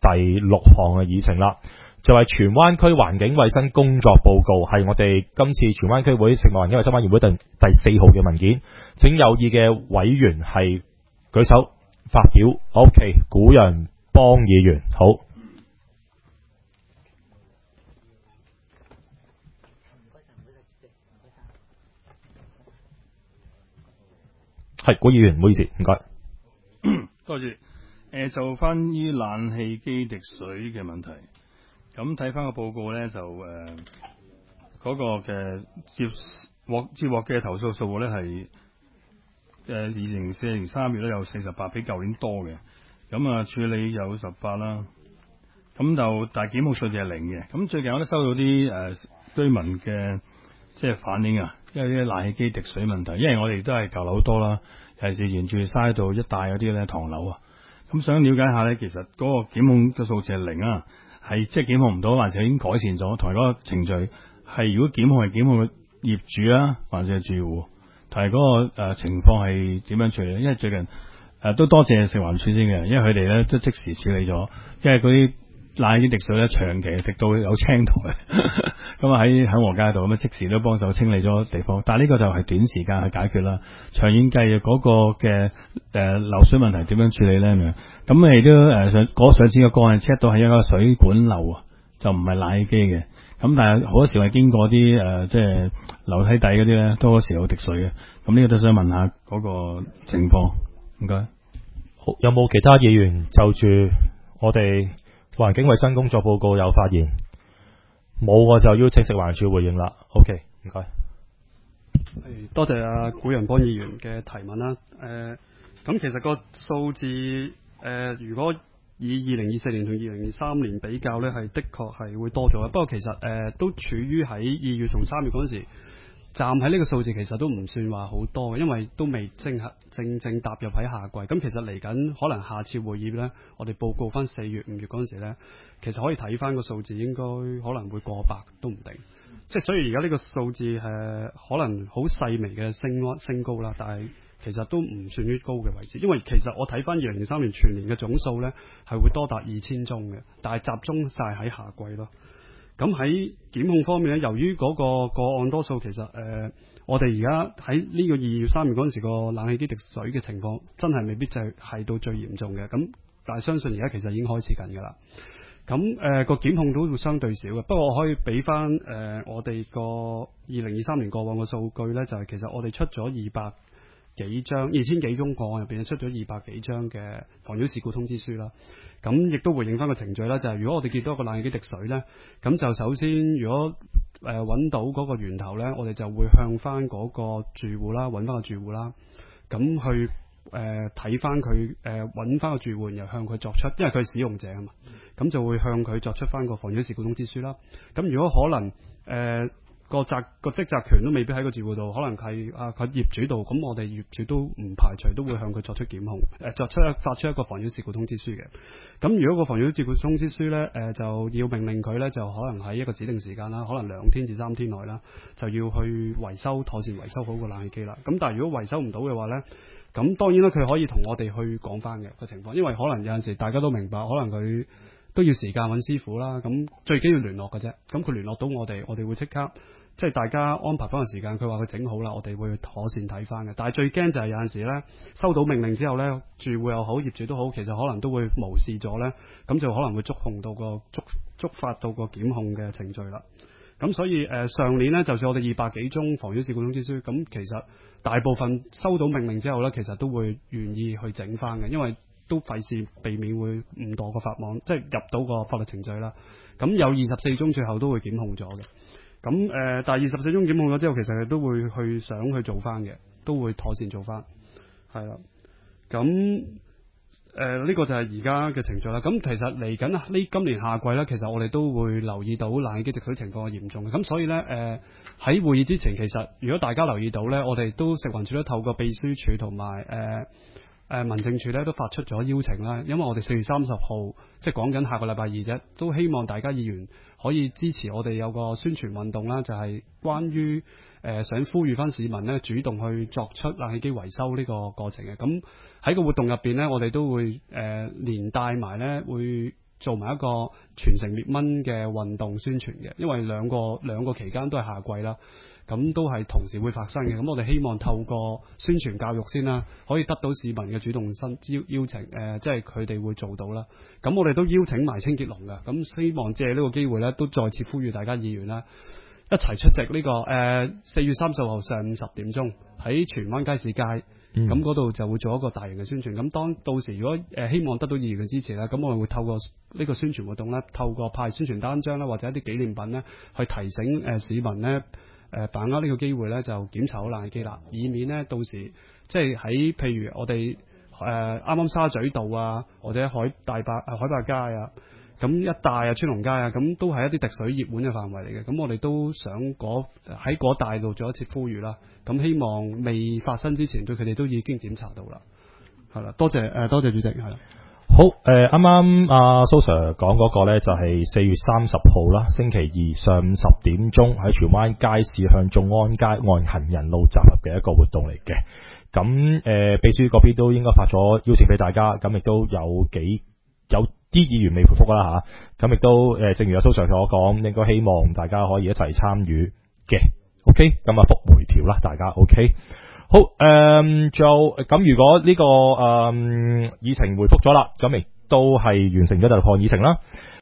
第6項嘅議程啦，就係荃灣區環境衛生工作報告，係我哋今次荃灣區會食物環境衛生委員會第4號嘅文件，請有意嘅委員係舉手發表。OK， 古陽邦議員，好，係古議員，唔好意思，唔該， 多謝。就翻於冷氣機滴水嘅問題，咁睇翻個報告咧，就嗰個嘅接獲嘅投訴數咧係2004年3月咧有48，比舊年多嘅。咁啊處理有18啦，咁就但係檢控數字係0嘅。咁最近我都收到啲居民嘅即係反映啊，因為啲冷氣機滴水問題，因為我哋都係舊樓多啦，尤其是沿住沙道一帶嗰啲咧唐樓啊。咁想了解下咧，其實嗰個檢控嘅數字係0啊，係即係檢控唔到，還是已經改善咗？同埋嗰個程序係如果檢控係檢控嘅業主啊，還是係住戶？同埋嗰個情況係點樣處理？因為最近都多謝食環署先嘅，因為佢哋咧都即時處理咗，因為嗰啲冷氣機滴水咧長期滴到有青苔，咁啊喺和街度咁啊即時都幫手清理咗地方。但係呢個就係短時間去解決啦，長遠計嗰個嘅漏水問題點樣處理咧咁樣？咁你都上次嘅個案 check 到係一個水管漏啊，就唔係冷氣機嘅。咁但係好多時係經過啲即係樓梯底嗰啲咧，都好多時有滴水嘅。咁呢個都想問下嗰個情況，唔該。 好，有冇其他議員就住我哋環境衛生工作報告有發言？冇，我就邀請食環署回應啦。OK， 唔該。 多謝古陽邦議員嘅提問啦。咁其實個數字如果以2024年同2023年比較呢，係的確係會多咗。不過其實都處於喺2月同3月嗰陣時，站喺呢個數字其實都唔算話好多嘅，因為都未正踏入喺夏季。咁其實嚟緊可能下次會議呢，我哋報告翻4月、5月嗰陣時呢，其實可以睇翻個數字，應該可能會過百都唔定。即係所以而家呢個數字可能好細微嘅升高啦，但係其實都唔算於高嘅位置。因為其實我睇翻2023年全年嘅總數呢，係會多達2000宗嘅，但係集中晒喺夏季咯。咁喺檢控方面咧，由於嗰個個案多數，其實我哋而家喺呢個2月3月嗰陣時個冷氣機滴水嘅情況，真係未必就係到最嚴重嘅。咁但係相信而家其實已經開始緊㗎啦。咁個檢控都會相對少嘅。不過我可以俾翻我哋個2023年過往嘅數據咧，就係其實我哋出咗2000幾宗個案入邊，出咗200幾張嘅妨擾事故通知書啦。咁亦都回應翻個程序啦，就係如果我哋見到一個冷氣機滴水咧，咁就首先如果揾到嗰個源頭咧，我哋就會向翻嗰個住戶啦，揾翻個住戶啦，咁去睇翻佢揾翻個住戶，然後向佢作出，因為佢係使用者啊嘛，咁就會向佢作出翻個妨擾事故通知書啦。咁如果可能個職責權都未必喺個住戶度，可能係佢業主度，咁我哋業主都唔排除都會向佢作出檢控，發出一個妨擾事故通知書嘅。咁如果個妨擾事故通知書呢，就要命令佢呢，就可能喺一個指定時間啦，可能2天至3天內啦，就要去妥善維修好個冷氣機啦。咁但係如果維修唔到嘅話呢，咁當然啦，佢可以同我哋去講翻嘅個情況，因為可能有陣時大家都明白，可能佢都要時間揾師傅啦。咁最緊要聯絡嘅啫，咁佢聯絡到我哋會即刻。即係大家安排翻個時間，佢話佢整好啦，我哋會妥善睇翻嘅。但係最驚就係有陣時呢，收到命令之後呢，住戶又好，業主都好，其實可能都會無視咗呢，咁就可能會觸發到個檢控嘅程序啦。咁所以上年呢，就算我哋200幾宗妨擾事故通知書，咁其實大部分收到命令之後呢，其實都會願意去整翻嘅，因為都費事避免會誤墮個法網，即係入到個法律程序啦。咁有24宗最後都會檢控咗嘅。咁但係24宗檢控咗之後，其實佢都會想去做翻嘅，都會妥善做翻，係啦。咁呢個就係而家嘅程序啦。咁其實嚟緊今年夏季咧，其實我哋都會留意到冷氣機滴水情況係嚴重嘅。咁所以咧喺會議之前，其實如果大家留意到咧，我哋都食環署都透過秘書處同埋民政處咧都發出咗邀請啦，因為我哋4月30號即係講緊下個禮拜2啫，都希望大家議員可以支持我哋有個宣傳運動啦，就係關於想呼籲翻市民咧主動去作出冷氣機維修呢個過程嘅。咁喺個活動入邊咧，我哋都會連帶埋咧會做埋一個全城滅蚊嘅運動宣傳嘅，因為兩個期間都係夏季啦。咁都係同時會發生嘅，咁我哋希望透過宣傳教育先啦，可以得到市民嘅主動邀請，即係佢哋會做到啦。咁我哋都邀請埋清潔龍嘅，咁希望借呢個機會咧，都再次呼籲大家議員啦，一齊出席呢個4月30號上午10點鐘喺荃灣街市街，咁嗰度就會做一個大型嘅宣傳。咁到時如果希望得到議員嘅支持啦，咁我哋會透過呢個宣傳活動咧，透過派宣傳單張啦，或者一啲紀念品咧，去提醒市民咧。把握呢個機會咧，就檢查好冷氣機啦，以免咧到時即係喺譬如我哋啱啱沙咀道啊，或者海壩街啊，咁一帶啊川龍街啊，咁都係一啲滴水熱門嘅範圍嚟嘅。咁我哋都想喺嗰帶度做一次呼籲啦。咁希望未發生之前，對佢哋都已經檢查到啦。係啦，多謝主席，係啦。 好，啱啱阿蘇 Sir 講嗰個咧就係4月30號啦，星期二上午10點鐘喺荃灣街市向眾安街按行人路集合嘅一個活動嚟嘅。咁秘書嗰邊都應該發咗邀請俾大家，咁亦都有啲議員未回覆啦吓，咁亦都正如阿蘇 Sir 所講，應該希望大家可以一齊參與嘅。OK， 咁啊復回條啦，大家 OK。好，咁如果呢個議程回覆咗啦，咁亦都係完成咗第6項議程啦。